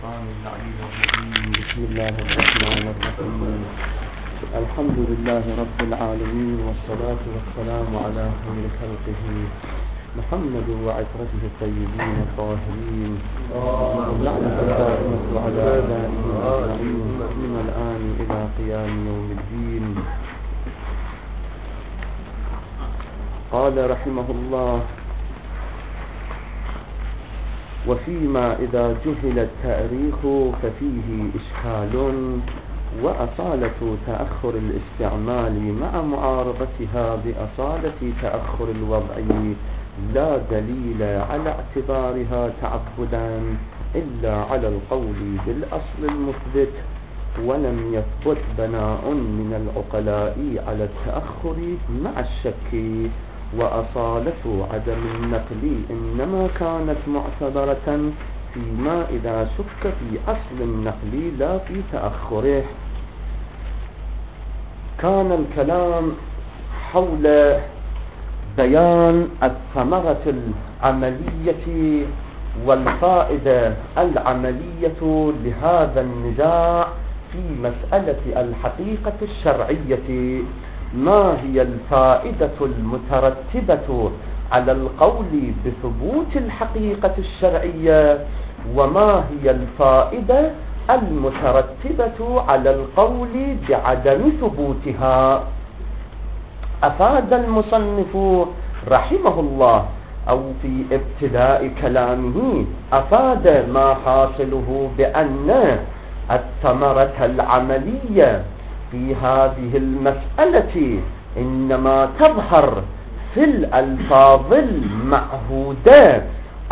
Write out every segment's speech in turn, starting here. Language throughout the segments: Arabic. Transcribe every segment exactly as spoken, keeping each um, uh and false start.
الشيطان اللعين الرجيم. بسم الله الرحمن الرحيم. الحمد لله رب العالمين، والصلاة والسلام على خير خلقه محمد وعترته الطيبين الطاهرين، واللعنة الدائمة على أعدائهم أجمعين من الآن إلى قيام يوم الدين. قال رحمه الله: وفيما إذا جهل التاريخ ففيه إشكال، وأصالة تأخر الاستعمال مع معارضتها بأصالة تأخر الوضع لا دليل على اعتبارها تعبدا إلا على القول بالأصل المثبت، ولم يثبت بناء من العقلاء على التأخر مع الشك. وأصالة عدم النقل إنما كانت معتبرة فيما إذا شك في أصل النقل لا في تأخره. كان الكلام حول بيان الثمرة العملية والفائدة العملية لهذا النزاع في مسألة الحقيقة الشرعية. ما هي الفائدة المترتبة على القول بثبوت الحقيقة الشرعية، وما هي الفائدة المترتبة على القول بعدم ثبوتها؟ أفاد المصنف رحمه الله أو في ابتداء كلامه أفاد ما حاصله بأن الثمرة العملية في هذه المسألة إنما تظهر في الألفاظ المعهودة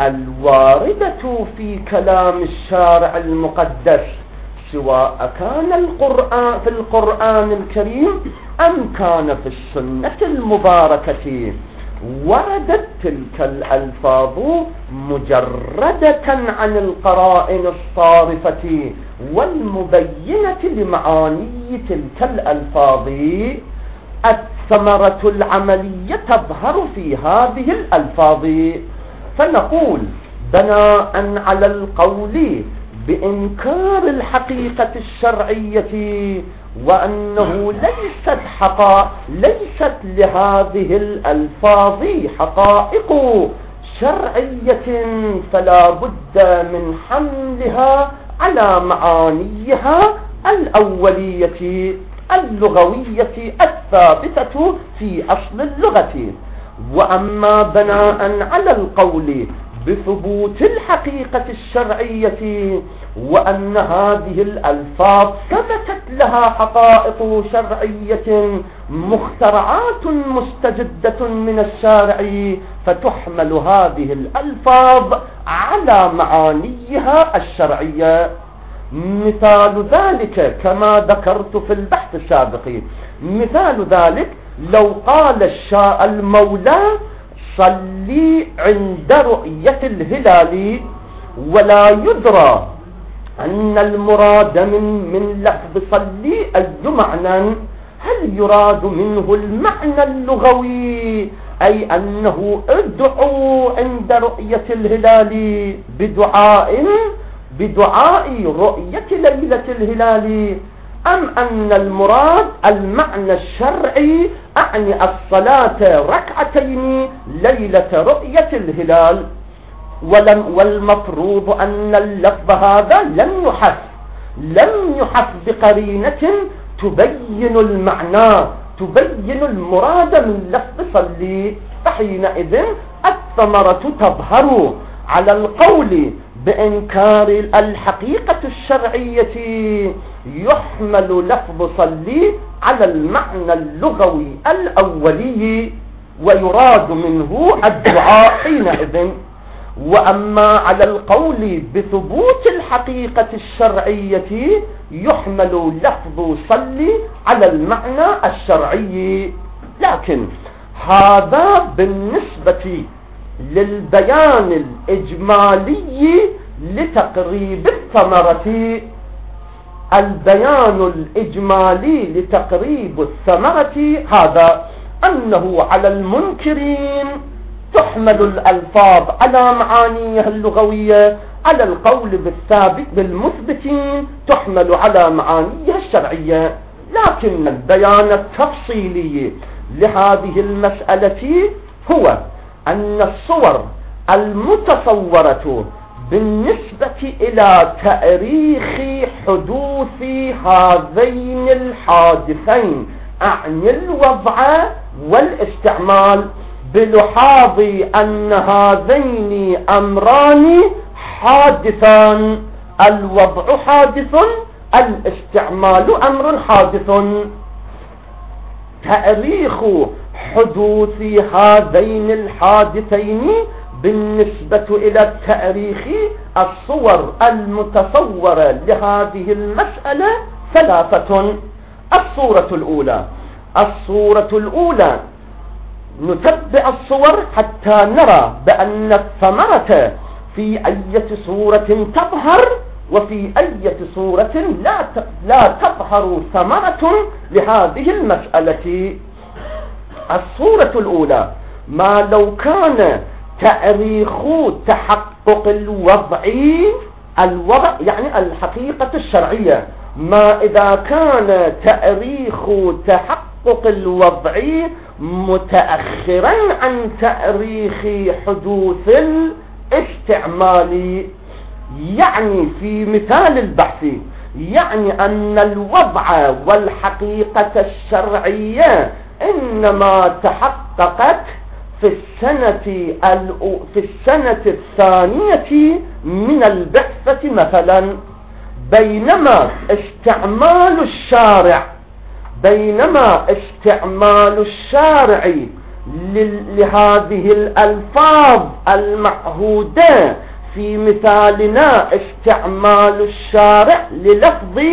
الواردة في كلام الشارع المقدس، سواء كان القرآن في القرآن الكريم أم كان في السنة المباركة. وردت تلك الألفاظ مجردة عن القرائن الصارفة والمبينة لمعاني تلك الألفاظ. الثمرة العملية تظهر في هذه الألفاظ. فنقول بناء على القول بإنكار الحقيقة الشرعية وأنه ليست حقا ليست لهذه الألفاظ حقائق شرعية، فلا بد من حملها على معانيها الأولية اللغوية الثابتة في أصل اللغة. وأما بناء على القول بثبوت الحقيقة الشرعية وأن هذه الألفاظ ثبتت لها حقائق شرعية مخترعات مستجدة من الشارع، فتحمل هذه الألفاظ على معانيها الشرعية. مثال ذلك كما ذكرت في البحث السابق، مثال ذلك لو قال الشاء المولى صلي عند رؤية الهلال، ولا يدرى أن المراد من, من لفظ صلي أي معنى، هل يراد منه المعنى اللغوي أي أنه ادعوا عند رؤية الهلال بدعاء بدعاء رؤية ليلة الهلال، أم أن المراد المعنى الشرعي أعني الصلاة ركعتين ليلة رؤية الهلال؟ ولم والمفروض أن اللفظ هذا لم يحف لم يحف بقرينة تبين المعنى تبين المراد من لفظ صلي. فحينئذ الثمرة تظهر على القول بإنكار الحقيقة الشرعية يحمل لفظ صلي على المعنى اللغوي الأولي ويراد منه الدعاء حينئذ. وأما على القول بثبوت الحقيقة الشرعية يحمل لفظ صلي على المعنى الشرعي. لكن هذا بالنسبة للبيان الإجمالي لتقريب الثمرة. البيان الإجمالي لتقريب الثمرة هذا أنه على المنكرين تحمل الألفاظ على معانيها اللغوية، على القول بالثابت بالمثبتين تحمل على معانيها الشرعية. لكن البيان التفصيلي لهذه المسألة هو أن الصور المتصورة بالنسبة إلى تاريخ حدوث هذين الحادثين أعني الوضع والاستعمال، بلحاظ أن هذين أمران حادثان، الوضع حادث، الاستعمال أمر حادث. تاريخ حدوث هذين الحادثين بالنسبة إلى التاريخ الصور المتصورة لهذه المسألة ثلاثة. الصورة الأولى الصورة الأولى نتبع الصور حتى نرى بأن الثمرة في أي صورة تظهر وفي أي صورة لا لا تظهر ثمرة لهذه المسألة. الصورة الأولى ما لو كان تاريخ تحقق الوضع الوضع يعني الحقيقة الشرعية، ما إذا كان تاريخ تحقق الوضع متأخرا عن تاريخ حدوث الاستعمال. يعني في مثال البحث يعني أن الوضع والحقيقة الشرعية إنما تحققت في السنة في السنة الثانية من البعثة مثلا، بينما استعمال الشارع بينما استعمال الشارع لهذه الألفاظ المعهودة في مثالنا استعمال الشارع للفظ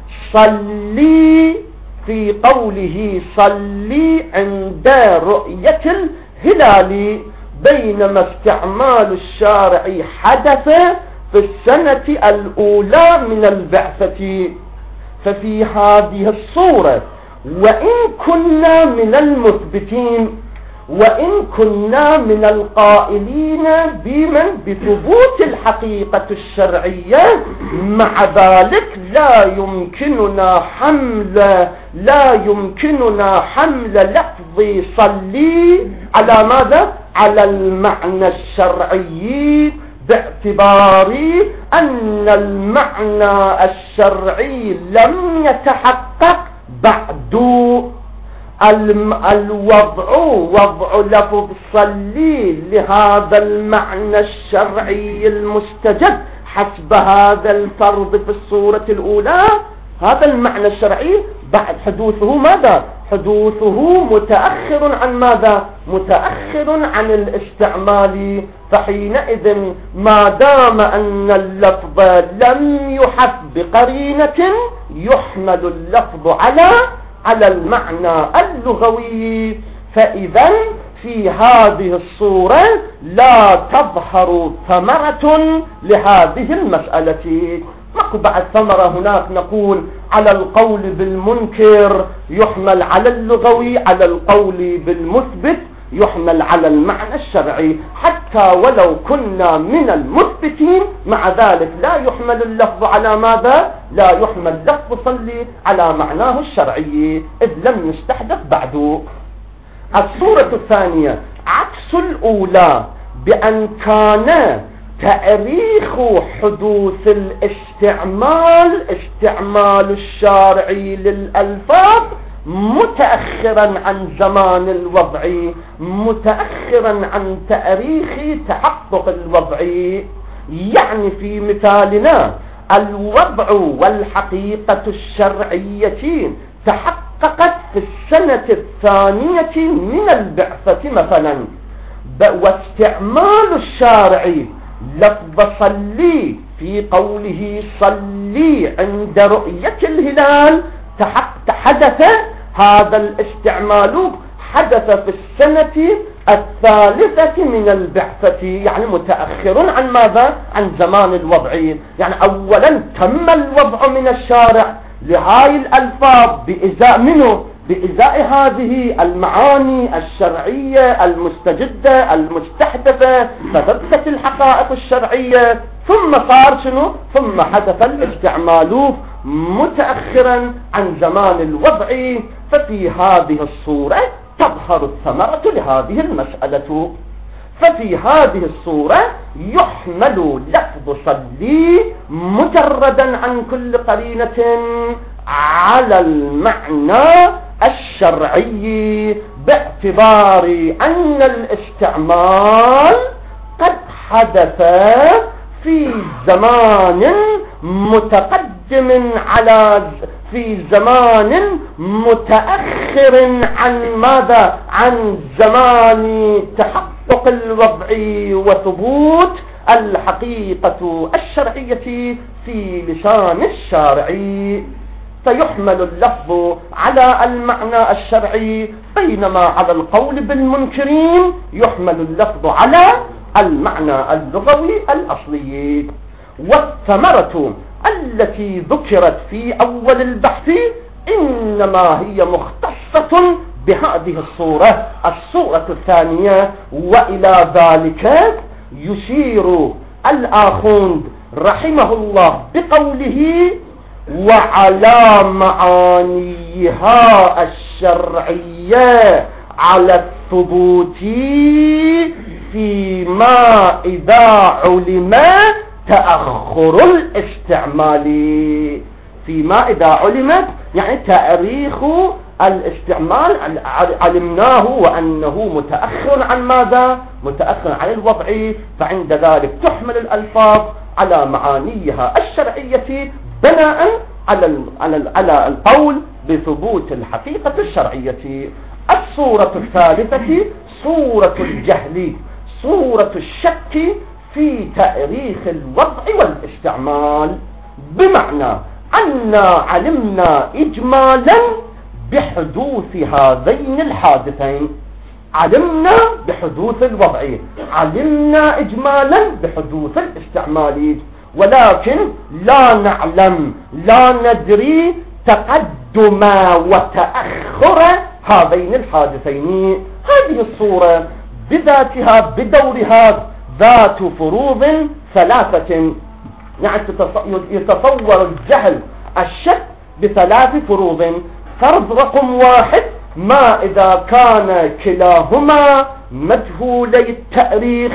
صلي في قوله صلي عند رؤية الهلال، بينما استعمال الشارع حدث في السنة الأولى من البعثة. ففي هذه الصورة وإن كنا من المثبتين وإن كنا من القائلين بمن بثبوت الحقيقة الشرعية، مع ذلك لا يمكننا حمل لا يمكننا حمل لفظ صلي على ماذا؟ على المعنى الشرعي، باعتبار أن المعنى الشرعي لم يتحقق بعد. الوضع وضع لفظ صلي لهذا المعنى الشرعي المستجد حسب هذا الفرض في الصورة الأولى، هذا المعنى الشرعي بعد حدوثه ماذا؟ حدوثه متأخر عن ماذا؟ متأخر عن الاستعمال. فحينئذ ما دام أن اللفظ لم يحف بقرينة يحمل اللفظ على على المعنى اللغوي. فإذا في هذه الصورة لا تظهر ثمرة لهذه المسألة. ماكو بعد ثمرة هناك نقول على القول بالمنكر يحمل على اللغوي، على القول بالمثبت يحمل على المعنى الشرعي، حتى ولو كنا من المثبتين مع ذلك لا يحمل اللفظ على ماذا؟ لا يحمل لفظ صلي على معناه الشرعي إذ لم يستحدث بعد. الصورة الثانية عكس الأولى، بأن كان تاريخ حدوث الاستعمال استعمال الشارعي للألفاظ متأخرا عن زمان الوضع، متأخرا عن تاريخ تحقق الوضع. يعني في مثالنا الوضع والحقيقة الشرعية تحققت في السنة الثانية من البعثة مثلا، واستعمال الشارع لفظ صلي في قوله صلي عند رؤية الهلال حدث هذا الاستعمال حدث في السنة الثالثة من البعثة، يعني متأخر عن ماذا؟ عن زمان الوضع. يعني أولا تم الوضع من الشارع لهاي الألفاظ بإزاء منه بإزاء هذه المعاني الشرعية المستجدة المستحدثة، فثبتت الحقائق الشرعية. ثم صار شنو؟ ثم حدث الاستعمال متأخرا عن زمان الوضع. ففي هذه الصورة تظهر الثمرة لهذه المسألة. ففي هذه الصورة يحمل لفظ صلي مجردا عن كل قرينة على المعنى الشرعي، باعتبار أن الاستعمال قد حدث في زمان متقدم على في زمان متأخر عن ماذا؟ عن زمان تحقق الوضع وثبوت الحقيقة الشرعية في لسان الشارعي. فيحمل اللفظ على المعنى الشرعي، بينما على القول بالمنكرين يحمل اللفظ على المعنى اللغوي الأصلي. والثمرة التي ذكرت في أول البحث إنما هي مختصة بهذه الصورة الصورة الثانية. وإلى ذلك يشير الآخوند رحمه الله بقوله: وعلى معانيها الشرعية على الثبوت فيما إذا علم تأخر الاستعمال. فيما إذا علمت يعني تاريخ الاستعمال علمناه وأنه متأخر عن ماذا؟ متأخر عن الوضع. فعند ذلك تحمل الألفاظ على معانيها الشرعية بناء على على على القول بثبوت الحقيقة الشرعية. الصورة الثالثة صورة الجهل، صورة الشك في تاريخ الوضع والاستعمال، بمعنى أن علمنا إجمالا بحدوث هذين الحادثين. علمنا بحدوث الوضع، علمنا إجمالا بحدوث الاستعمال، ولكن لا نعلم لا ندري تقدم وتأخر هذين الحادثين. هذه الصورة بذاتها بدورها ذات فروض ثلاثة، يعني يتصور الجهل الشك بثلاث فروض. فرض رقم واحد: ما إذا كان كلاهما مجهولي التاريخ.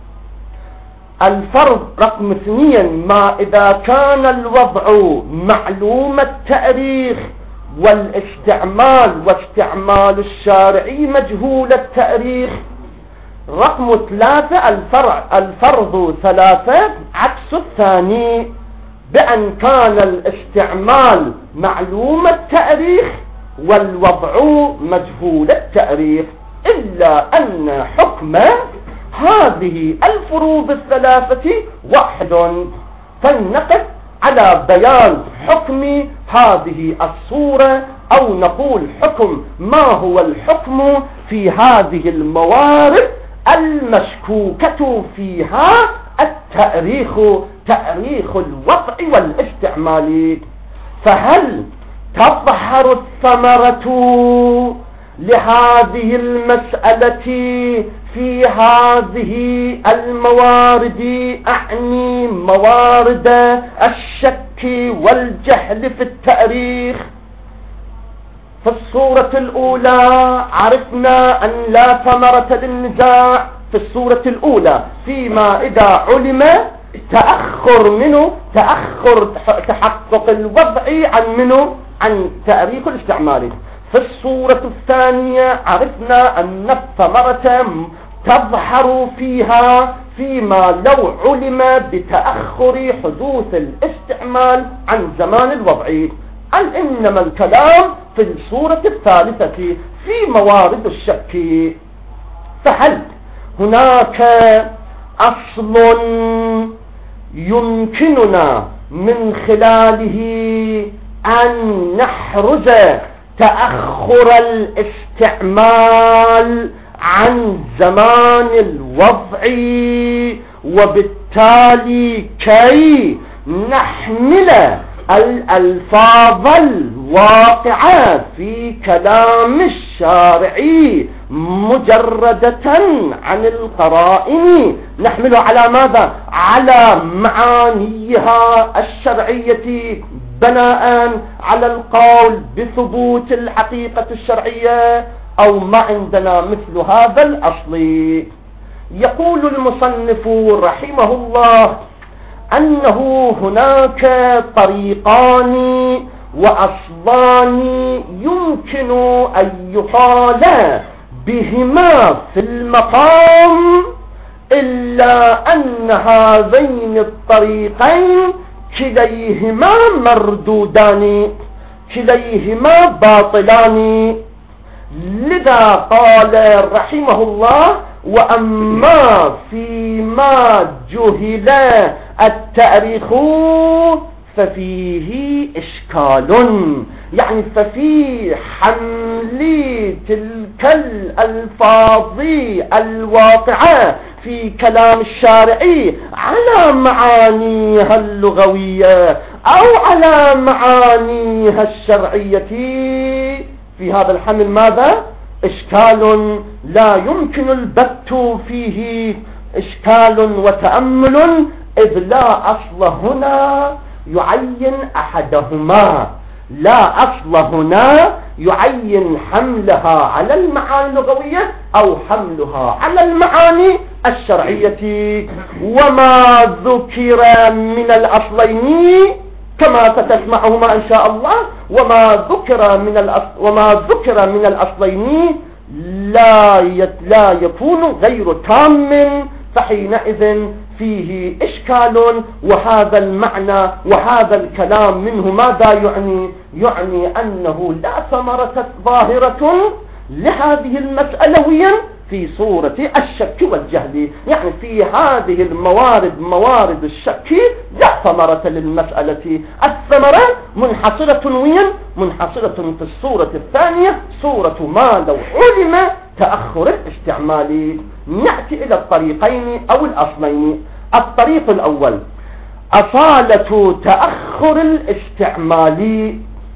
الفرض رقم اثنين: ما إذا كان الوضع معلوم التاريخ والاستعمال واستعمال الشارعي مجهول التاريخ. رقم ثلاثة: الفرع الفرض ثلاثة عكس الثاني، بأن كان الاستعمال معلوم التاريخ والوضع مجهول التاريخ، إلا أن حكم هذه الفروض الثلاثة واحد. فلنقف على بيان حكم هذه الصورة، أو نقول حكم ما هو الحكم في هذه الموارد المشكوكة فيها التاريخ، تاريخ الوضع والاستعمال. فهل تظهر الثمرة لهذه المسألة في هذه الموارد؟ أعني موارد الشك والجهل في التاريخ. في الصورة الأولى عرفنا أن لا ثمرة للنزاع في الصورة الأولى فيما إذا علم تأخر منه تأخر تحقق الوضع عن منه عن تاريخ الاستعمال. في الصورة الثانية عرفنا أن الثمرة تظهر فيها فيما لو علم بتأخر حدوث الاستعمال عن زمان الوضع. قال إنما الكلام في الصورة الثالثة في موارد الشك. فهل هناك أصل يمكننا من خلاله أن نحرز تأخر الاستعمال عن زمان الوضع، وبالتالي كي نحمل الألفاظ الواقعة في كلام الشارع مجردة عن القرائن نحمله على ماذا؟ على معانيها الشرعية بناء على القول بثبوت الحقيقة الشرعية، أو ما عندنا مثل هذا الأصل. يقول المصنف رحمه الله أنه هناك طريقان وأصلان يمكن أن يقال بهما في المقام، إلا أن هذين الطريقين كليهما مردودان، كليهما باطلان. لذا قال رحمه الله: وأما فيما جهل التاريخ ففيه إشكال، يعني ففي حمل تلك الألفاظ الواقعة في كلام الشارعي على معانيها اللغوية أو على معانيها الشرعية، في هذا الحمل ماذا؟ إشكال لا يمكن البت فيه، إشكال وتأمل، إذ لا أصل هنا يعين أحدهما، لا أصل هنا يعين حملها على المعاني اللغوية أو حملها على المعاني الشرعية. وما ذكر من الأصلين كما ستسمعهما إن شاء الله، وما ذكر من الأصل وما ذكر من الأصلين لا لا يكون غير تام، فحينئذ فيه إشكال. وهذا المعنى وهذا الكلام منه ماذا يعني؟ يعني أنه لا ثمرة ظاهرة لهذه المسألة وين؟ في صورة الشك والجهل، يعني في هذه الموارد موارد الشك لا ثمرة للمسألة، الثمرة منحصرة وين؟ منحصرة في الصورة الثانية، صورة ما لو علم تأخر الاستعمال. نأتي إلى الطريقين أو الأصلين. الطريق الأول أصالة تأخر الاستعمال.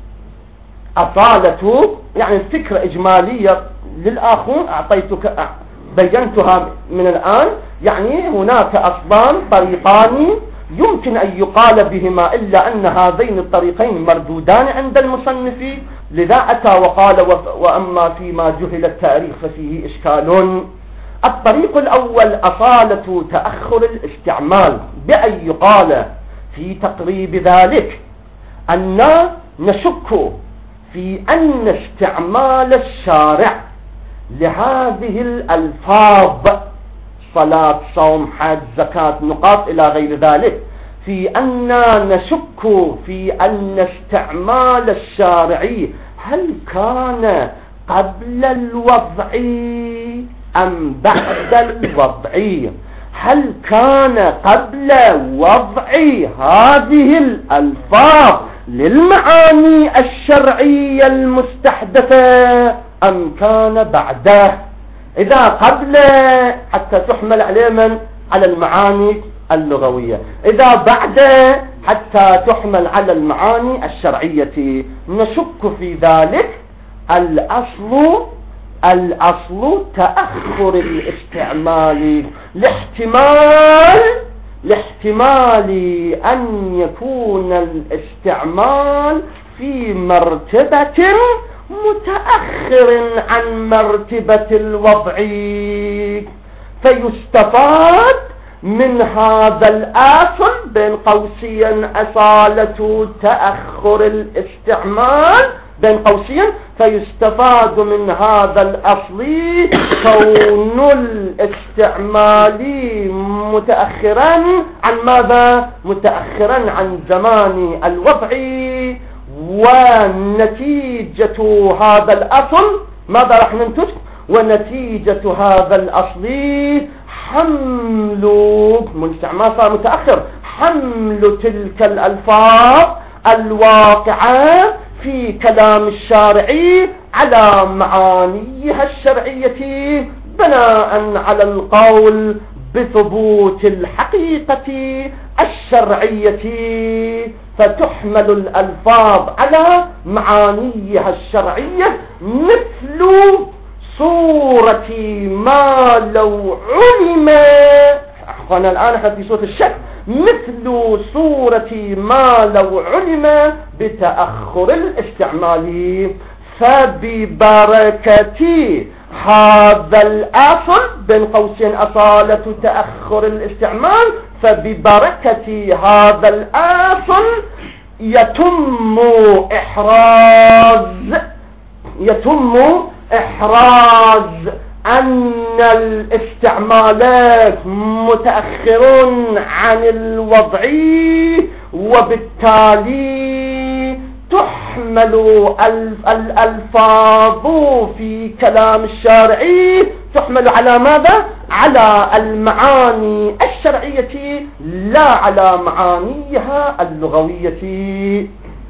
أصالة يعني فكرة إجمالية للآخر أعطيتك بينتها من الآن، يعني هناك أصلان طريقان يمكن أن يقال بهما، إلا أن هذين الطريقين مردودان عند المصنف، لذا أتى وقال: وأما فيما جهل التاريخ ففيه إشكال. الطريق الأول أصالة تأخر الاستعمال، بأن يقال في تقريب ذلك أن نشك في أن استعمال الشارع لهذه الألفاظ صلاة صوم حج زكاة نقاط إلى غير ذلك، في أن نشك في أن استعمال الشارع هل كان قبل الوضع أم بعد الوضع، هل كان قبل وضع هذه الألفاظ للمعاني الشرعية المستحدثة أم كان بعده. إذا قبل حتى تحمل عليه من؟ على المعاني اللغوية، إذا بعد حتى تحمل على المعاني الشرعية. نشك في ذلك. الأصل الأصل تأخر الاستعمال لاحتمال لاحتمال أن يكون الاستعمال في مرتبة متأخر عن مرتبة الوضع، فيستفاد من هذا الأصل بين قوسين أصالة تأخر الاستعمال بين قوسين، فيستفاد من هذا الأصل كون الاستعمال متأخرا عن ماذا؟ متأخرا عن زمان الوضع. ونتيجة هذا الأصل ماذا راح ننتج؟ ونتيجة هذا الأصل حمل مستعمال صار متأخر، حمل تلك الألفاظ الواقعة في كلام الشارعي على معانيها الشرعية بناء على القول بثبوت الحقيقة الشرعية، فتحمل الألفاظ على معانيها الشرعية، مثل صورة ما لو علم، أخوانا الآن احنا في صورة الشك، مثل صورة ما لو علم بتأخر الاستعمال، فببركة هذا الأصل بين قوسين أصالة تأخر الاستعمال، فببركة هذا الأصل يتم إحراز يتم إحراز أن الاستعمالات متأخر عن الوضعي، وبالتالي تحمل الألفاظ في كلام الشارعي تحمل على ماذا؟ على المعاني الشرعية لا على معانيها اللغوية.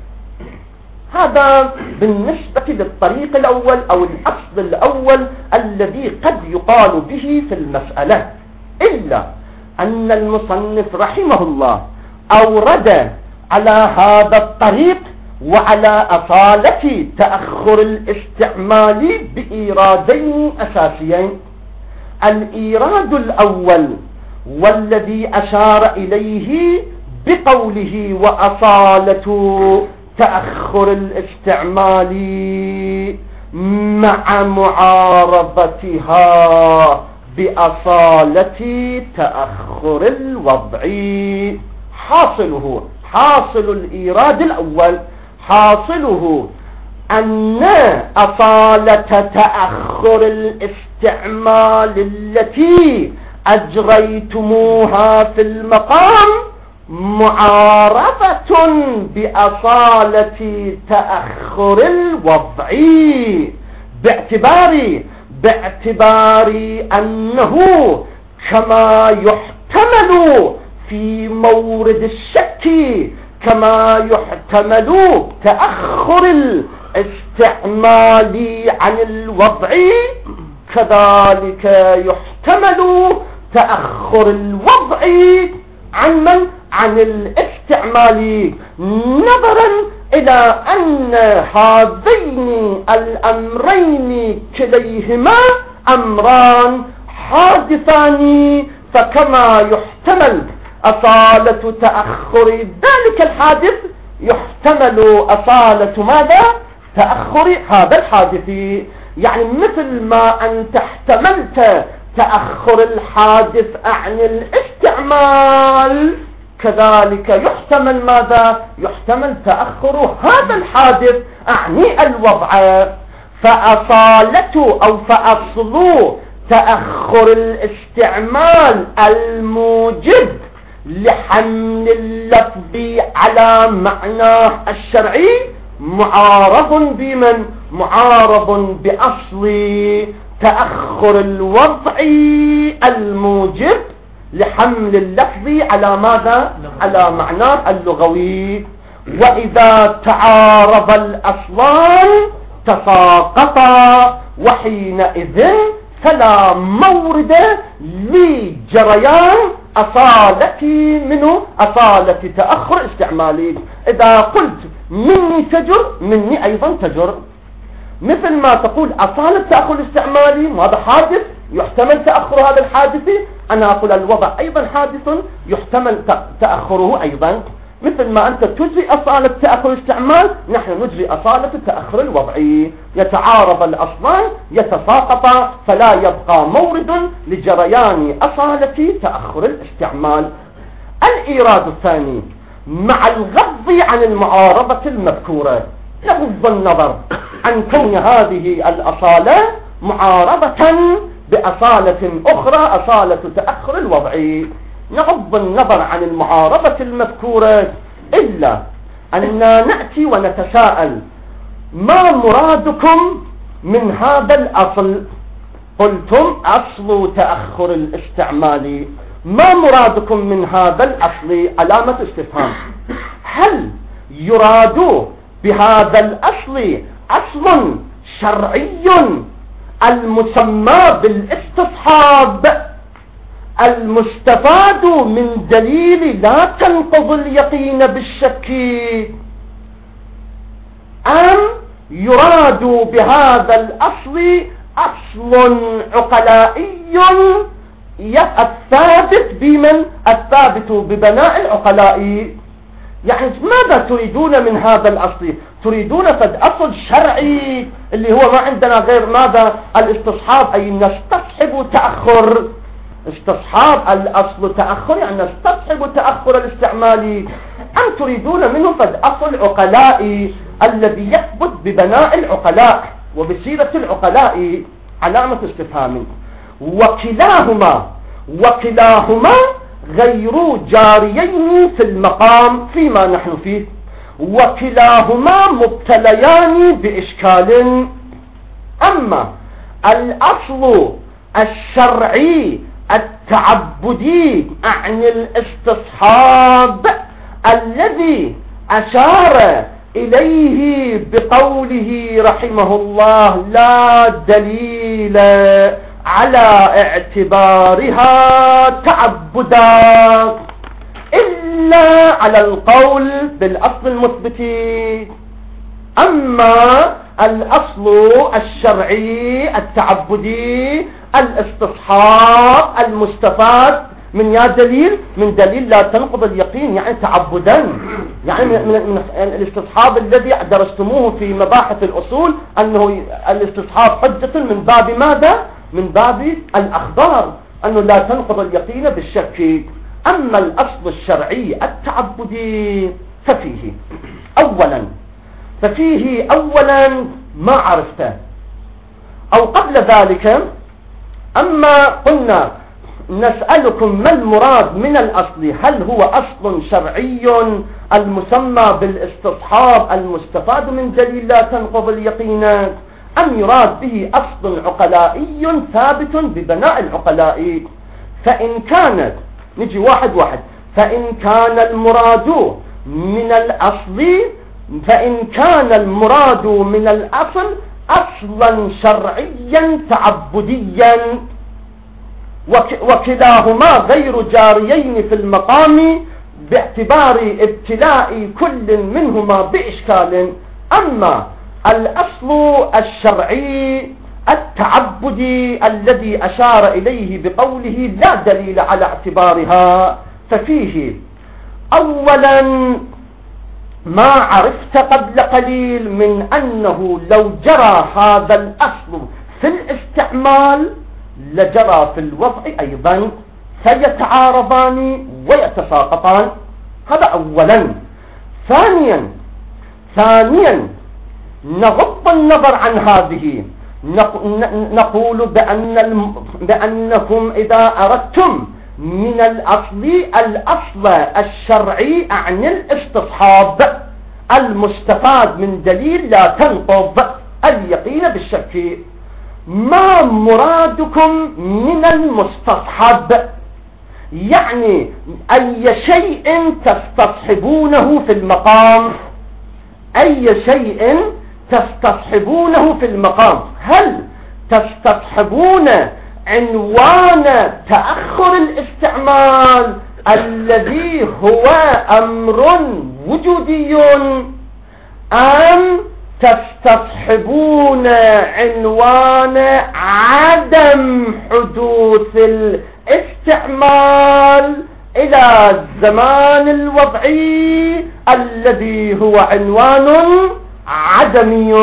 هذا بالنسبة للطريق الأول أو الأصل الأول الذي قد يقال به في المسألة، إلا أن المصنف رحمه الله أورد على هذا الطريق وعلى أصالة تأخر الاستعمال بإيرادين أساسيين. الإيراد الأول والذي أشار إليه بقوله وأصالة تأخر الاستعمال مع معارضتها بأصالة تأخر الوضعي. حاصله حاصل الإيراد الأول حاصله أن أصالة تأخر الاستعمال التي أجريتموها في المقام معارضة بأصالة تأخر الوضعي، باعتبار باعتبار أنه كما يحتمل في مورد الشك كما يحتمل تأخر الاستعمال عن الوضعي، كذلك يحتمل تأخر الوضعي عن من؟ عن الاستعمال، نظرا إلى أن هذين الأمرين كليهما أمران حادثان، فكما يحتمل أصالة تأخر ذلك الحادث يحتمل أصالة ماذا؟ تأخر هذا الحادث. يعني مثل ما أنت احتملت تأخر الحادث عن الاستعمال، كذلك يحتمل ماذا؟ يحتمل تأخر هذا الحادث أعني الوضع. فأصالة أو فأصل تأخر الاستعمال الموجب لحمل اللفظ على معناه الشرعي معارض بمن؟ معارض بأصل تأخر الوضع الموجب لحمل اللفظ على ماذا؟ على معناه اللغوي. وإذا تعارض الأصلان تساقطا، وحينئذ فلا مورد لجريان أصالة منه أصالة تأخر استعمالي. إذا قلت مني تجر، مني أيضا تجر، مثل ما تقول أصالة تأخر استعمالي ماذا حادث يحتمل تأخر هذا الحادث، أنا أقول الوضع أيضا حادث يحتمل تأخره أيضا. مثل ما أنت تجري أصالة تأخر استعمال، نحن نجري أصالة تأخر الوضعي. يتعارض الأصلان يتساقطا، فلا يبقى مورد لجريان أصالة تأخر الاستعمال. الإيراد الثاني مع الغض عن المعارضة المذكورة، نغض النظر عن كون هذه الأصالة معارضة بأصالة أخرى أصالة تأخر الوضعي، نغض النظر عن المعارضة المذكورة، إلا أننا نأتي ونتساءل ما مرادكم من هذا الأصل؟ قلتم أصل تأخر الاستعمال، ما مرادكم من هذا الأصل؟ علامة استفهام. هل يراد بهذا الأصل أصل شرعي المسمى بالاستصحاب، المستفاد من دليل لا تنقض اليقين بالشك، أم يراد بهذا الأصل أصل عقلائي الثابت بمن الثابت ببناء العقلاء؟ يعني ماذا تريدون من هذا الأصل؟ تريدون فد أصل شرعي اللي هو ما عندنا غير ماذا؟ الاستصحاب، أي نستصحب تأخر. استصحاب الأصل تأخر، يعني نستصحب تأخر الاستعمال. أم تريدون منه فد أصل عقلائي الذي يثبت ببناء العقلاء وبسيرة العقلاء؟ علامة استفهام. وكلاهما وكلاهما غير جاريين في المقام فيما نحن فيه، وكلاهما مبتليان بإشكال. أما الأصل الشرعي التعبدي عن الاستصحاب الذي أشار إليه بقوله رحمه الله لا دليل على اعتبارها تعبدا إلا على القول بالأصل المثبت. أما الأصل الشرعي التعبدي الاستصحاب المستفاد من يا دليل من دليل لا تنقض اليقين، يعني تعبدا، يعني من, من الاستصحاب الذي درستموه في مباحث الأصول أنه الاستصحاب حجة من باب ماذا؟ من باب الأخبار، أنه لا تنقض اليقين بالشك. أما الأصل الشرعي التعبدي ففيه أولا ففيه أولا ما عرفته، أو قبل ذلك أما قلنا نسألكم ما المراد من الأصل، هل هو أصل شرعي المسمى بالاستصحاب المستفاد من دليل لا تنقض اليقين، أم يراد به أصل عقلائي ثابت ببناء العقلاء؟ فإن كانت نجي واحد واحد فإن كان المراد من الأصل فإن كان المراد من الأصل أصلا شرعيا تعبديا وكلاهما غير جاريين في المقام باعتبار ابتلاء كل منهما بإشكال. أما الأصل الشرعي التعبدي الذي أشار إليه بقوله لا دليل على اعتبارها ففيه أولا ما عرفت قبل قليل من أنه لو جرى هذا الأصل في الاستعمال لجرى في الوضع أيضا، فيتعارضان ويتساقطان. هذا أولا. ثانيا ثانيا نغض النظر عن هذه، نقول بأن بأنكم إذا أردتم من الأصل الأصل الشرعي عن الاستصحاب المستفاد من دليل لا تنقض اليقين بالشك، ما مرادكم من المستصحب؟ يعني أي شيء تستصحبونه في المقام، أي شيء تستصحبونه في المقام، هل تستصحبون عنوان تأخر الاستعمال الذي هو أمر وجودي، أم تستصحبون عنوان عدم حدوث الاستعمال إلى الزمان الوضعي الذي هو عنوان عدمي؟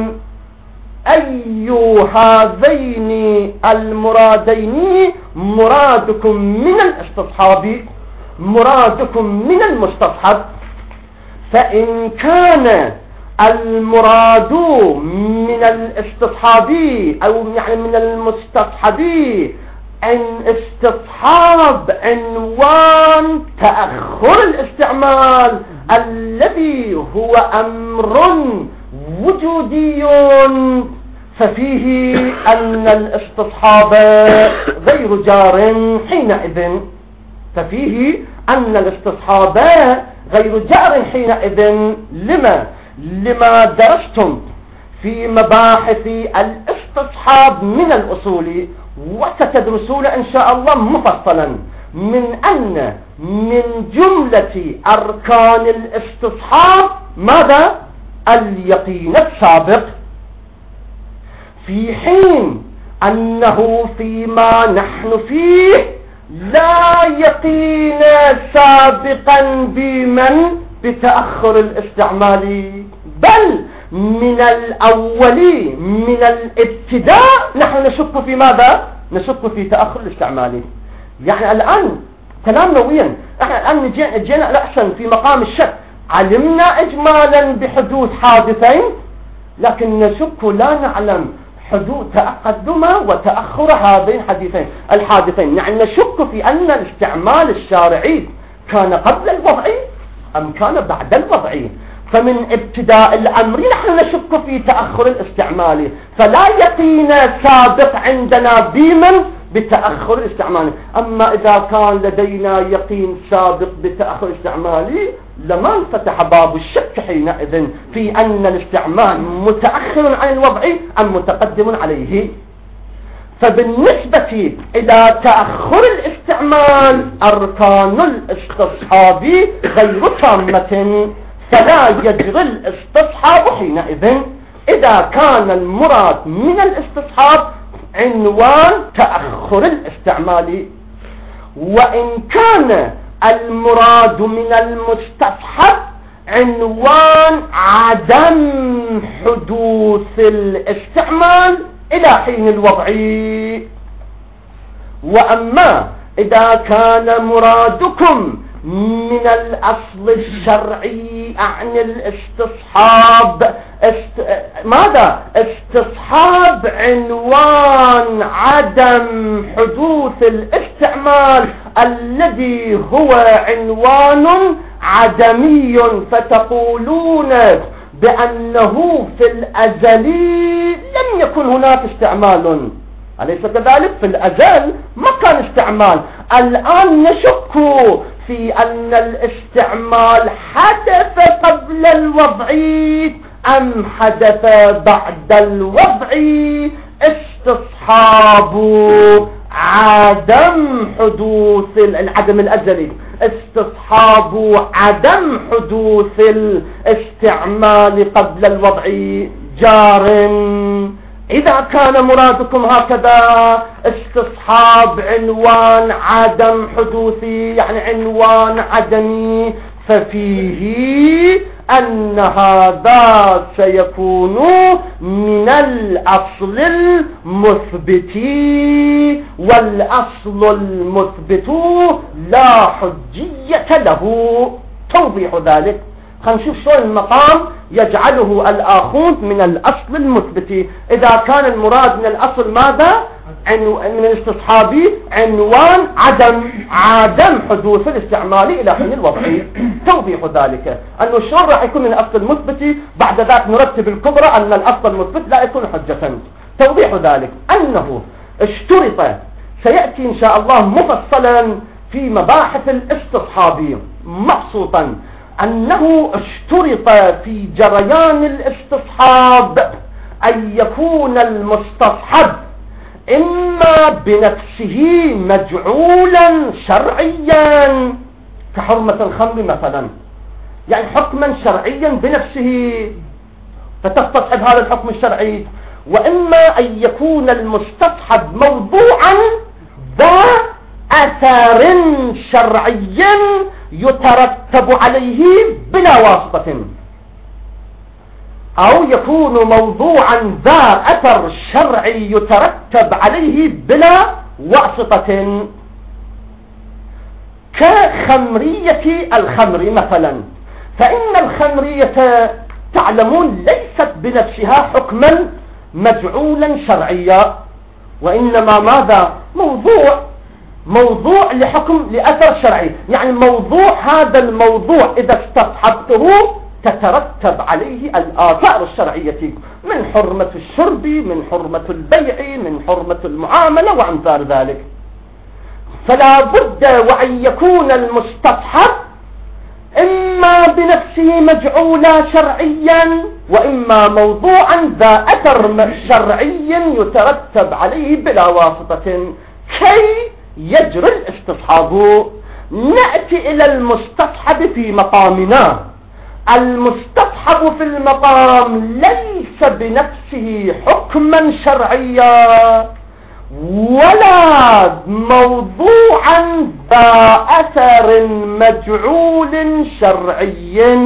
أي هذين المرادين مرادكم من الاستصحاب، مرادكم من المستصحب؟ فإن كان المراد من الاستصحاب أو يعني من المستصحب أن استصحاب عنوان تأخر الاستعمال الذي هو أمر وجودي، ففيه أن الاستصحاب غير جار حينئذ ففيه أن الاستصحاب غير جار حينئذ لما لما درستم في مباحث الاستصحاب من الأصول وستدرسون إن شاء الله مفصلا من أن من جملة أركان الاستصحاب ماذا؟ اليقين السابق، في حين أنه فيما نحن فيه لا يقين سابقا بمن؟ بتأخر الاستعمال، بل من الأول من الابتداء نحن نشك في ماذا؟ نشك في تأخر الاستعمال. يعني الآن كلام نويا، احنا الآن جينا رأسا في مقام الشك، علمنا إجمالا بحدوث حادثين لكن نشك لا نعلم حدوث تقدم وتأخر هذين الحادثين الحادثين يعني نشك في أن الاستعمال الشارعي كان قبل الوضع أم كان بعد الوضع. فمن ابتداء الأمر نحن نشك في تأخر الاستعمال، فلا يقين سابق عندنا بمن؟ بتأخر الاستعمال. أما إذا كان لدينا يقين سابق بتأخر الاستعمال لما انفتح باب الشك حينئذ في أن الاستعمال متأخر عن الوضع أم متقدم عليه. فبالنسبة إلى تأخر الاستعمال أركان الاستصحاب غير تامة، فلا يجري الاستصحاب حينئذ إذا كان المراد من الاستصحاب عنوان تأخر الاستعمال. وإن كان المراد من المستصحب عنوان عدم حدوث الاستعمال إلى حين الوضع. وأما إذا كان مرادكم من الأصل الشرعي عن الاستصحاب است... ماذا؟ استصحاب عنوان عدم حدوث الاستعمال الذي هو عنوان عدمي، فتقولون بأنه في الأزل لم يكن هناك استعمال، أليس كذلك؟ في الأزل ما كان استعمال. الآن نشك في أن الاستعمال حدث قبل الوضع أم حدث بعد الوضع. استصحاب عدم حدوث العدم الأزلي، استصحاب عدم حدوث الاستعمال قبل الوضع جار. إذا كان مرادكم هكذا استصحاب عنوان عدم حدوثي يعني عنوان عدمي، ففيه أن هذا سيكون من الأصل المثبت، والأصل المثبت لا حجية له. توضيح ذلك خلينا نشوف شو المقام يجعله الآخوذ من الأصل المثبت. إذا كان المراد من الأصل ماذا؟ من الاستصحاب عنوان عدم عدم حدوث الاستعمال إلى حين الوضع. توضيح ذلك أنه شلون راح يكون من الأصل المثبت، بعد ذلك نرتب الكبرى أن الأصل المثبت لا يكون حجة. توضيح ذلك أنه اشترط، سيأتي إن شاء الله مفصلا في مباحث الاستصحاب مبسوطا، أنه اشترط في جريان الاستصحاب أن يكون المستصحب إما بنفسه مجعولا شرعيا كحرمة الخمر مثلا، يعني حكما شرعيا بنفسه فتستصحب هذا الحكم الشرعي، وإما أن يكون المستصحب موضوعا ذا أثر شرعي يترتب عليه بلا واسطة، أو يكون موضوعا ذا أثر شرعي يترتب عليه بلا واسطة، كخمرية الخمر مثلا. فإن الخمرية تعلمون ليست بنفسها حكما مجعولا شرعيا، وإنما ماذا؟ موضوع موضوع لحكم لأثر شرعي، يعني موضوع هذا الموضوع إذا استصحبته تترتب عليه الآثار الشرعية من حرمة الشرب، من حرمة البيع، من حرمة المعاملة وأمثال ذلك. فلا بد وأن يكون المستصحب إما بنفسه مجعولا شرعيا، وإما موضوعا ذا أثر شرعي يترتب عليه بلا واسطة. كي يجري الاستصحاب؟ نأتي إلى المستصحب في مقامنا. المستصحب في المقام ليس بنفسه حكما شرعيا ولا موضوعا ذا أثر مجعول شرعي.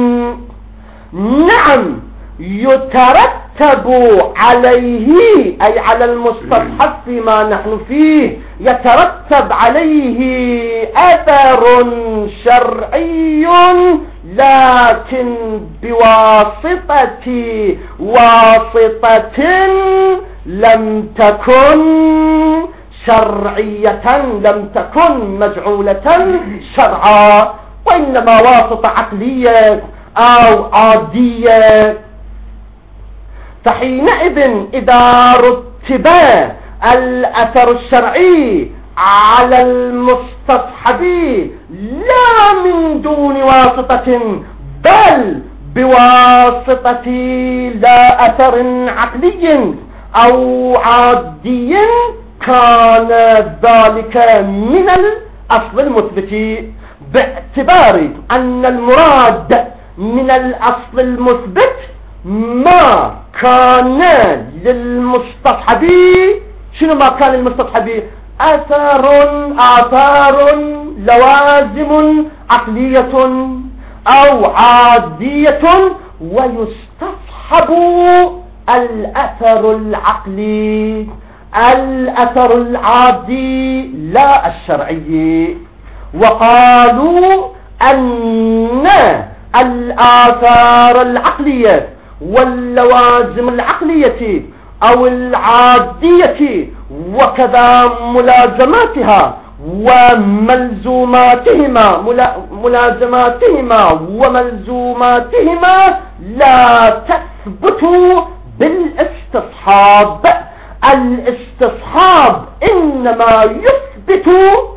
نعم يترتب عليه، أي على المستصحب فيما نحن فيه، يترتب عليه أثر شرعي، لكن بواسطة واسطة لم تكن شرعية، لم تكن مجعولة شرعا، وإنما واسطة عقلية أو عادية. فحينئذ إذا رتب الأثر الشرعي على المستصحب لا من دون واسطة بل بواسطة لا أثر عقلي أو عادي، كان ذلك من الأصل المثبت، باعتبار أن المراد من الأصل المثبت ما كان للمستصحب. شنو ما كان للمستصحب؟ أثر آثار لوازم عقلية أو عادية، ويستصحب الأثر العقلي، الأثر العادي لا الشرعي. وقالوا أن الآثار العقلية واللوازم العقلية أو العادية وكذا ملازماتها وملزوماتهما ملازماتهما وملزوماتهما لا تثبت بالاستصحاب. الاستصحاب إنما يثبت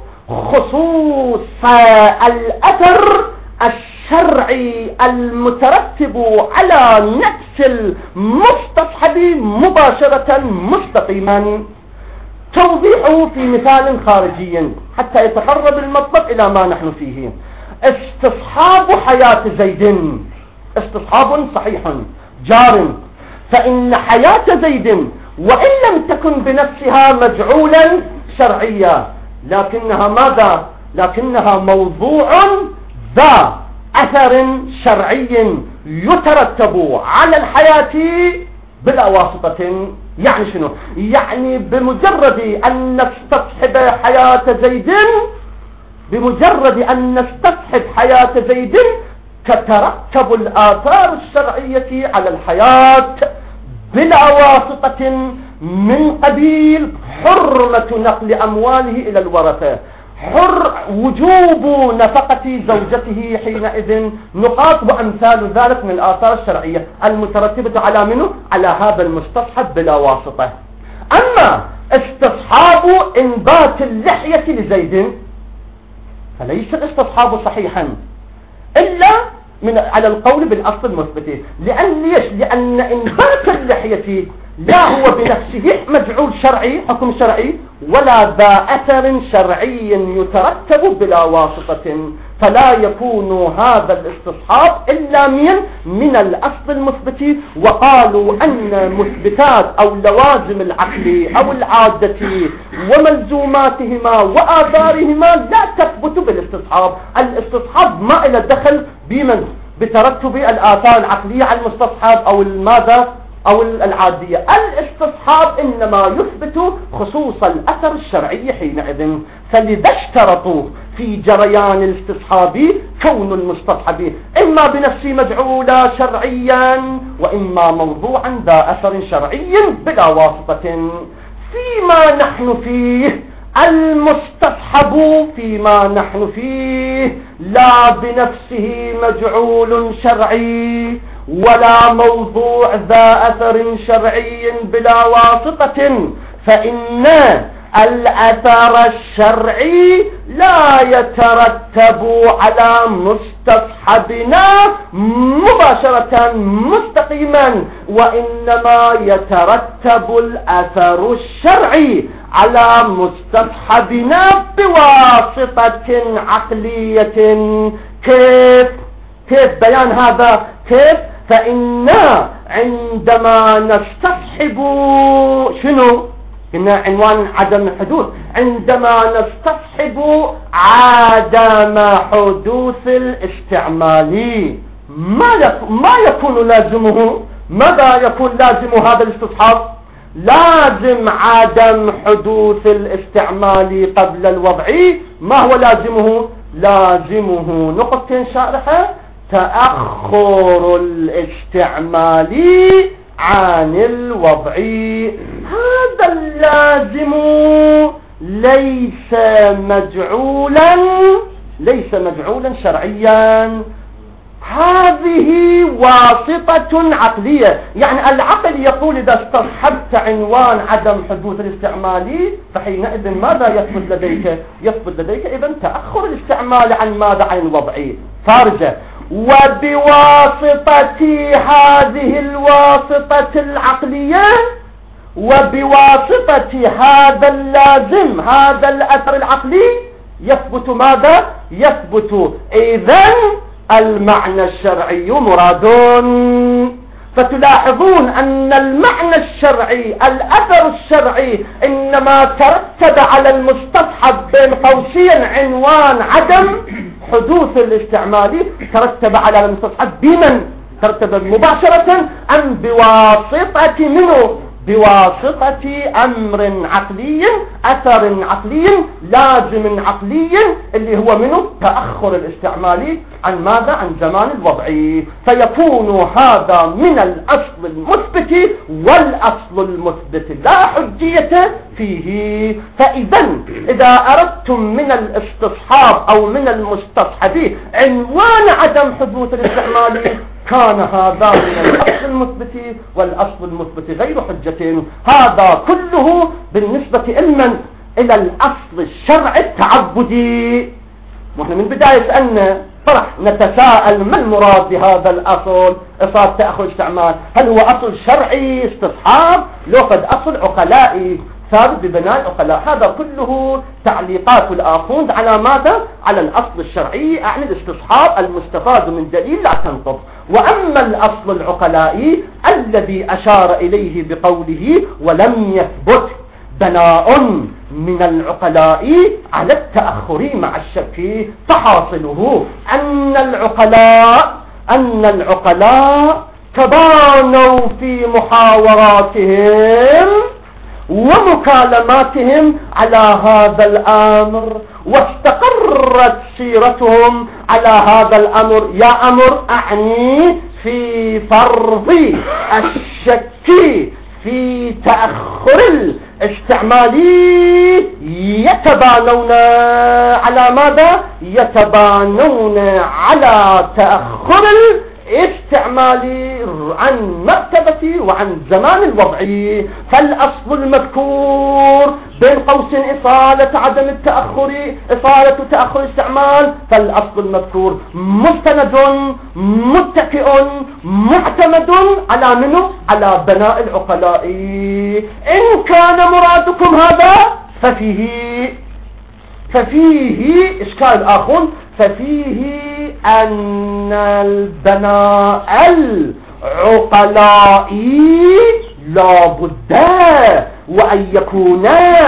خصوص الأثر الشرعي المترتب على نفس المستصحب مباشرة مستقيما. توضيحه في مثال خارجي حتى يتقرب المطلب إلى ما نحن فيه. استصحاب حياة زيد استصحاب صحيح جار، فإن حياة زيد وإن لم تكن بنفسها مجعولا شرعيا، لكنها ماذا؟ لكنها موضوع ذا أثر شرعي يترتب على الحياة بلا واسطة. يعني شنو؟ يعني بمجرد أن نستصحب حياة زيد بمجرد أن نستصحب حياة زيد تترتب الآثار الشرعية على الحياة بلا واسطة، من قبيل حرمة نقل أمواله إلى الورثة، حر وجوب نفقة زوجته حينئذ، نقاط وأمثال ذلك من الآثار الشرعية المترتبة على منه؟ على هذا المستصحب بلا واسطة. أما استصحاب إنبات اللحية لزيد فليس الاستصحاب صحيحا إلا من على القول بالأصل المثبت. لأن ليش؟ لأن إنبات اللحية لا هو بنفسه مجعول شرعي حكم شرعي ولا ذا أثر شرعي يترتب بلا واسطة، فلا يكون هذا الاستصحاب إلا من من الأصل المثبت. وقالوا أن مثبتات أو لوازم العقل أو العادة وملزوماتهما وآثارهما لا تثبت بالاستصحاب. الاستصحاب ما إلى دخل بمن بترتب الآثار العقلية على المستصحب أو الماذا أو العادية. الاستصحاب إنما يثبت خصوص الأثر الشرعي حينئذ. فلذا اشترطوا في جريان الاستصحاب كون المستصحب إما بنفسه مجعولا شرعيا وإما موضوعا ذا أثر شرعي بلا واسطة. فيما نحن فيه المستصحب فيما نحن فيه لا بنفسه مجعول شرعي ولا موضوع ذا أثر شرعي بلا واسطة، فإن الأثر الشرعي لا يترتب على مستصحبنا مباشرة مستقيما، وإنما يترتب الأثر الشرعي على مستصحبنا بواسطة عقلية. كيف كيف بيان هذا؟ كيف؟ فإنا عندما نستصحب شنو؟ قلنا عنوان عدم الحدوث. عندما نستصحب عدم حدوث الاستعمال، ما يكون, ما يكون لازمه؟ ماذا يكون لازم هذا الاستصحاب؟ لازم عدم حدوث الاستعمال قبل الوضع. ما هو لازمه؟ لازمه نقطة شارحة: تأخر الاستعمال عن الوضع. هذا اللازم ليس مجعولا ليس مجعولا شرعيا، هذه واسطة عقلية. يعني العقل يقول إذا استصحبت عنوان عدم حدوث الاستعمال فحينئذ ماذا يثبت لديك؟ يثبت لديك إذن تأخر الاستعمال عن ماذا؟ عن الوضع. خارجة. وبواسطة هذه الواسطة العقلية، وبواسطة هذا اللازم، هذا الأثر العقلي، يثبت ماذا؟ يثبت إذن المعنى الشرعي مراد. فتلاحظون أن المعنى الشرعي، الأثر الشرعي، إنما ترتب على المستصحب بين قوسين عنوان عدم حدوث الاستعمال، ترتب على المستصحب بمن؟ ترتب مباشرة أم بواسطة منه؟ بواسطة أمر عقلي، أثر عقلي، لازم عقلي، اللي هو منه تأخر الاستعمال عن ماذا؟ عن زمان الوضع. فيكون هذا من الأصل المثبت، والأصل المثبت لا حجية فيه. فإذا إذا أردتم من الاستصحاب أو من المستصحب عنوان عدم حدوث الاستعمال، كان هذا من الأصل المثبت، والأصل المثبت غير حجة. هذا كله بالنسبة علما إلى الأصل الشرعي التعبدي. ونحن من بداية سألنا طرح نتساءل: ما المراد بهذا الأصل؟ إصابة تأخر استعمال، هل هو أصل شرعي استصحاب؟ لو قد أصل عقلائي ثابت ببناء العقلاء. هذا كله تعليقات الآخوند على ماذا؟ على الأصل الشرعي، أعني الاستصحاب المستفاد من دليل لا تنقض. وأما الأصل العقلائي الذي أشار إليه بقوله: ولم يثبت بناء من العقلاء على التأخر مع الشك، فحاصله أن العقلاء أن العقلاء تبانوا في محاوراتهم ومكالماتهم على هذا الأمر، واستقرت سيرتهم على هذا الأمر. يا أمر أعني في فرض الشك في تأخر الاستعمال، يتبانون على ماذا؟ يتبانون على تأخر الاستعمال عن مرتبة وعن زمان الوضع. فالأصل المذكور بين قوسين إصالة عدم التأخر، إصالة تأخر الاستعمال، فالأصل المذكور مستند متكئ معتمد على منه؟ على بناء العقلاء. إن كان مرادكم هذا ففيه ففيه إشكال آخر، ففيه أن البناء العقلائي لا بد وأن يكون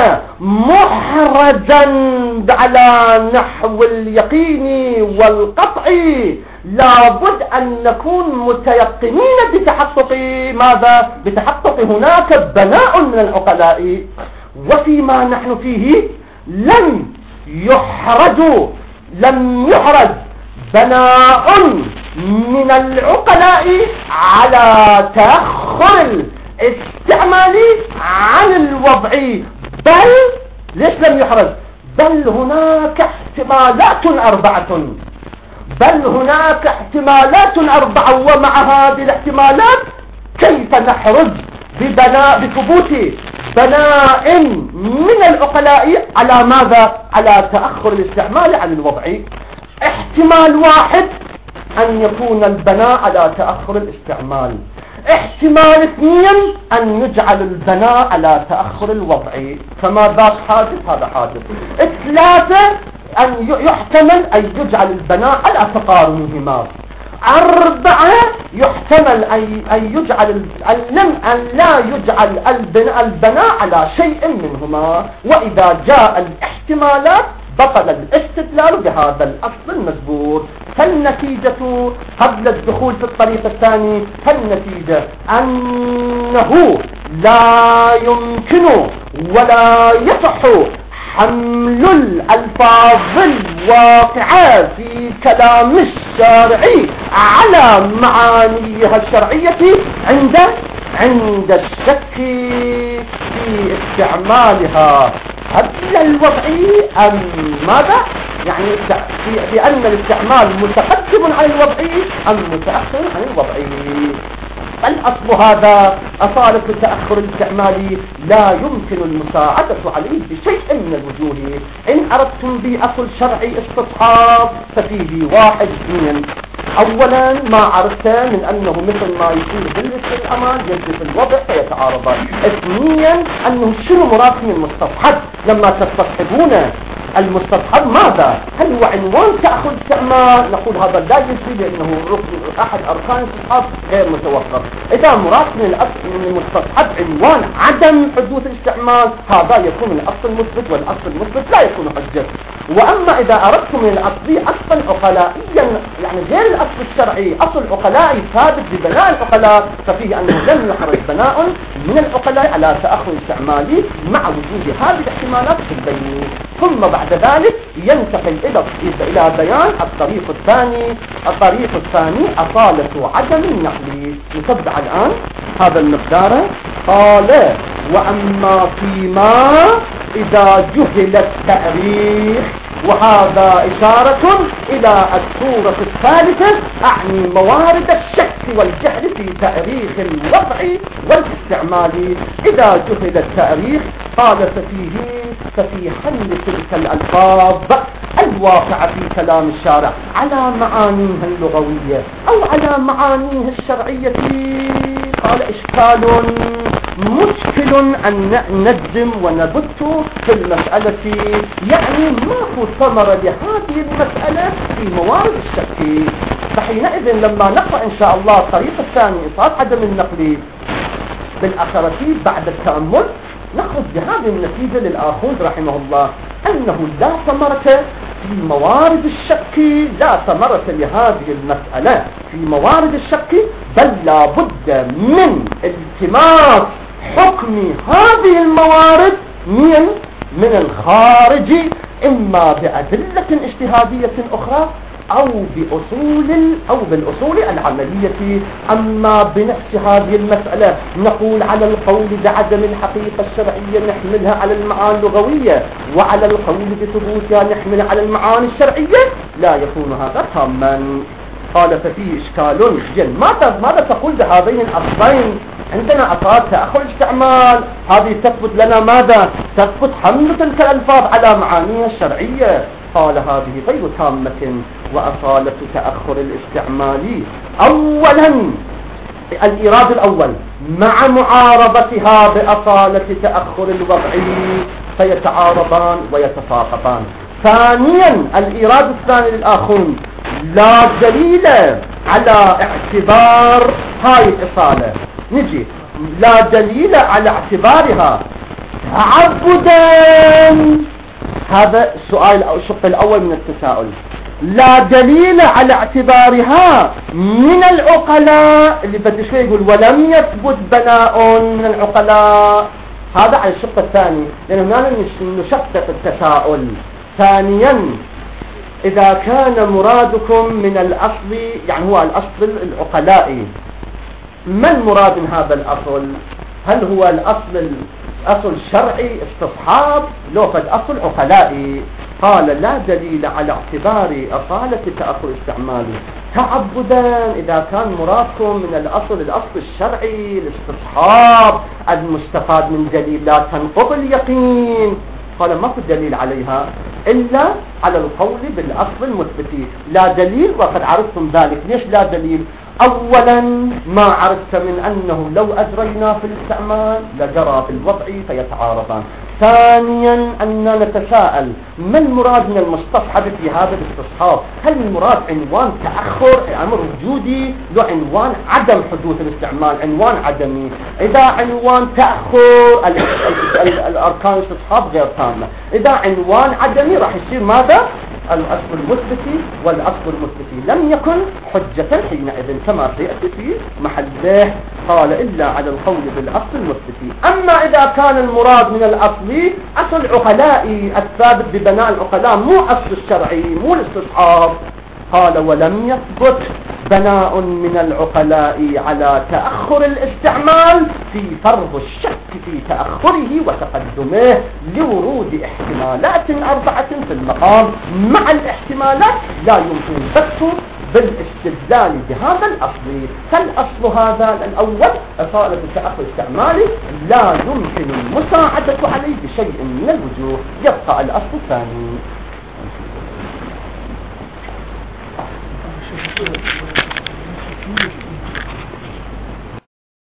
محرزا على نحو اليقين والقطع. لا بد أن نكون متيقنين بتحقق ماذا؟ بتحقق هناك بناء من العقلاء. وفيما نحن فيه لم يحرج لم يحرج بناء من العقلاء على تأخر الاستعمال عن الوضع، بل ليش لم يحرج؟ بل هناك احتمالات أربعة بل هناك احتمالات أربعة ومع هذه الاحتمالات كيف نحرج ببناء بثبوت بناء من العقلاء على ماذا؟ على تأخر الاستعمال عن الوضعي. احتمال واحد أن يكون البناء على تأخر الاستعمال. احتمال اثنين أن يجعل البناء على تأخر الوضعي. فما ذاك حادث؟ هذا حادث. ثلاثة أن يحتمل أن يجعل البناء على تقارنهما. أربعة يحتمل أن يجعل أن لا يجعل البناء على شيء منهما. وإذا جاء الاحتمالات بطل الاستدلال بهذا الأصل المذكور. فالنتيجة قبل الدخول في الطريق الثاني، فالنتيجة أنه لا يمكن ولا يصح حمل الألفاظ الواقعة في كلام الشارعي على معانيها الشرعية عند عند الشك في استعمالها قبل الوضعي أم ماذا؟ يعني في, في أن الاستعمال متقدم عن الوضعي أم متأخر عن الوضعي. الأصل هذا أصالة التأخر الاستعمالي لا يمكن المساعدة عليه بشيء من الوجوه. إن أردتم بأصل شرعي استصحاب ففيه واحد اثنين. أولا ما عرفت من أنه مثل ما يصير بالاستعمال يجري في الوضع فيتعارضان. اثنيا أنه شنو مراد من المستصحب لما تستصحبونه؟ المستصحب ماذا؟ هل هو عنوان تأخذ استعمال؟ نقول هذا لا يجري لأنه ركن أحد أركان الاستصحاب غير متوفر. إذا مراد من الأصل من المستصحب عنوان عدم حدوث الاستعمال هذا يكون الأصل المثبت، والأصل المثبت لا يكون حجة. وأما إذا أردتم من الأصل أصلا عقلائيا يعني غير الأصل الشرعي، أصل عقلائي ثابت ببناء العقلاء، ففيه أنه لم يحرز بناء من العقلاء على تأخر استعمالي مع وجود هذه الاحتمالات في البين. ثم بعد ذلك ينتقل إلى إلى بيان الطريق الثاني. الطريق الثاني أصالة عدم النقل. نتبع الآن هذا المقدار. قال وأما فيما إذا جهل التاريخ، وهذا إشارة إلى الصورة الثالثة أعني موارد الشك والجهل في تاريخ الوضع والاستعمال. إذا جهل التاريخ قال ففيه ففي حمل تلك الألفاظ الواقعة في كلام الشارع على معانيها اللغوية أو على معانيها الشرعية قال إشكال مشكل أن نجزم ونبت في المسألة. يعني ما هو ثمرة لهذه المسألة في موارد الشك. فحينئذ لما نقرأ إن شاء الله الطريق الثاني إصابة عدم النقل بالأخرة بعد التأمل نخرج بهذه النتيجة للآخوذ رحمه الله أنه لا ثمرة في موارد الشك، لا ثمرة لهذه المسألة في موارد الشك، بل لا بد من التماس حكم هذه الموارد من من الخارج، إما بأدلة اجتهادية أخرى أو بأصول أو بالأصول العملية. أما بنفس هذه المسألة نقول على القول بعدم الحقيقة الشرعية نحملها على المعاني اللغوية، وعلى القول بثبوتها نحملها على المعاني الشرعية، لا يكون هذا تاما. قال ففيه إشكال جن. ماذا ماذا تقول بهذين الأصلين؟ عندنا أصالة تأخر الاستعمال، هذه تثبت لنا ماذا؟ تثبت حمل تلك الألفاظ على معانيها الشرعية. قال هذه غير تامة. وأصالة تأخر الاستعمال أولا الإيراد الأول مع معارضتها بأصالة تأخر الوضعي فيتعارضان ويتساقطان. ثانيا الإيراد الثاني للآخرين لا دليل على اعتبار هاي الإصالة. نجي لا دليل على اعتبارها تعبدا. هذا السؤال أو الشق الأول من التساؤل. لا دليل على اعتبارها من العقلاء اللي بدي شوي يقول ولم يثبت بناء من العقلاء. هذا على الشق الثاني لأنه هنا نشتت التساؤل. ثانيا إذا كان مرادكم من الأصل يعني هو الأصل العقلائي، ما المراد من هذا الأصل؟ هل هو الأصل أصل شرعي استصحاب لو فد أصل عقلائي؟ قال لا دليل على اعتبار أصالة تأخر استعماله تعبدا. إذا كان مرادكم من الأصل الأصل الشرعي الاستصحاب المستفاد من دليل لا تنقض اليقين، قال ما في دليل عليها إلا على القول بالأصل المثبت. لا دليل، وقد عرفتم ذلك. ليش لا دليل؟ أولا ما عرفت من أنه لو أجرينا في الاستعمال لجرى في الوضع فيتعارضان. ثانيا أننا نتساءل ما المراد من المستصحب في هذا الاستصحاب؟ هل المراد عنوان تأخر أمر وجودي، لو عنوان عدم حدوث الاستعمال عنوان عدمي؟ إذا عنوان تأخر الأركان الاستصحاب غير تامة، إذا عنوان عدمي راح يصير ماذا؟ الأصل المثبت والأصل المثبت لم يكن حجة حينئذ كما سيأتي في محله. قال إلا على القول بالأصل المثبت. أما إذا كان المراد من الأصل أصل عقلائي الثابت ببناء العقلاء، مو أصل الشرعي مو الاستصحاب، قال ولم يثبت بناء من العقلاء على تأخر الاستعمال في فرض الشك في تأخره وتقدمه لورود احتمالات أربعة في المقام. مع الاحتمالات لا يمكن بث بالاستدلال بهذا الأصل. فالأصل هذا الأول إطالة تأخر استعماله لا يمكن المساعدة عليه بشيء من الوجوه. يبقى الأصل الثاني. Thank you.